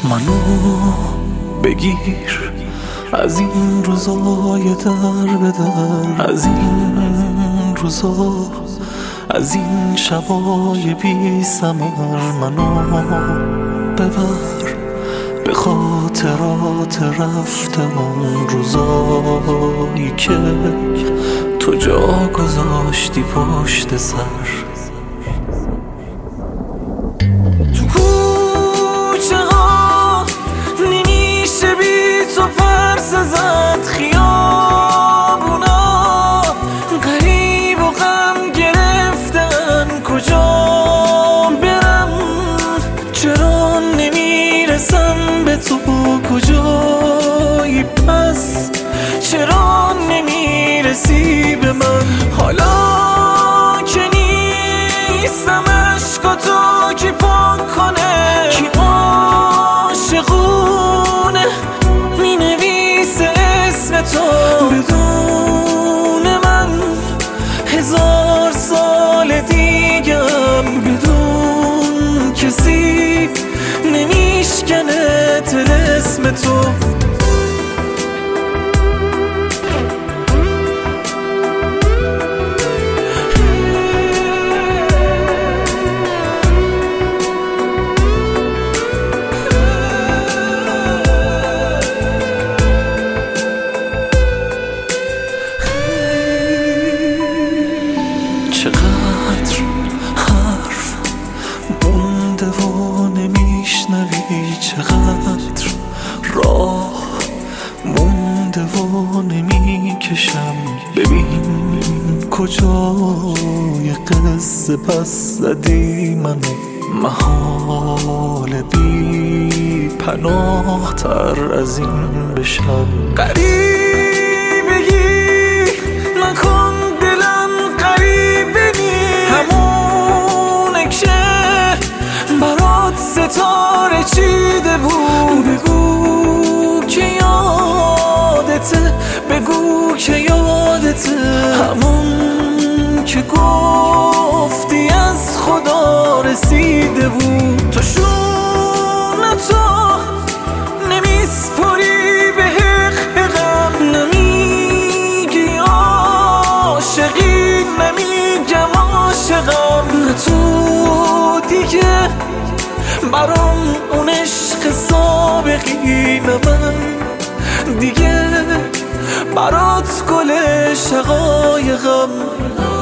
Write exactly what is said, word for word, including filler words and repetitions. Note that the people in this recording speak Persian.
منو بگیر از این روزای در به در، از این روزا، از این شبای بی ثمر. منو ببر به خاطرات رفته اون روزایی که تو جا گذاشتی پشت سر. تو کوچه ها نمیشه بی تو پرسه زد، خیابونا غریب و غم گرفتن، کجا برم چرا نمیرسم به تو، کجایی پس چرا نمیرسی به من. حالا که نیستم عشقاتو کی پاک کنه، کی عاشقونه مینویسه اسم تو بدون من. هزار سال دیگم بدون کسی نمیشکنه طلسم تو. چقدر حرف مونده و نمیشنوی، چقدر راه مونده و نمیکشم. ببین کجای قصه پس زدی منو، محال بی پناه تر از این بشم. غریبگی نکن دلم غریبه نی، همونه که برات ستاره چیده بود. بگو که یادته، بگو که یادته، همون که گفتی از خدا رسیده بود. تو شونه تو نمیسپری به حقم، نمیگی عاشقی، نمیگم عاشقم. نه تو دیگه برام اون عشق سابقی، نه من دیگه برات گل شقایقم.